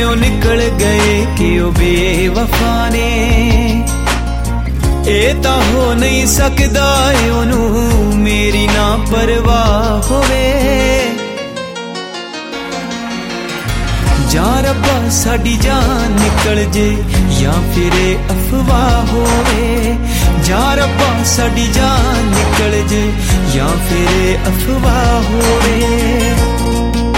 दिलों निकल गए कि ओ बेवफा ने ए तां हो नहीं सकदा ओनू मेरी ना परवाह होवे जा रब्बा साडी जान निकल जे या फिर अफवाह होवे जा रब्बा साडी जान निकल जे या फिर अफवाह होवे।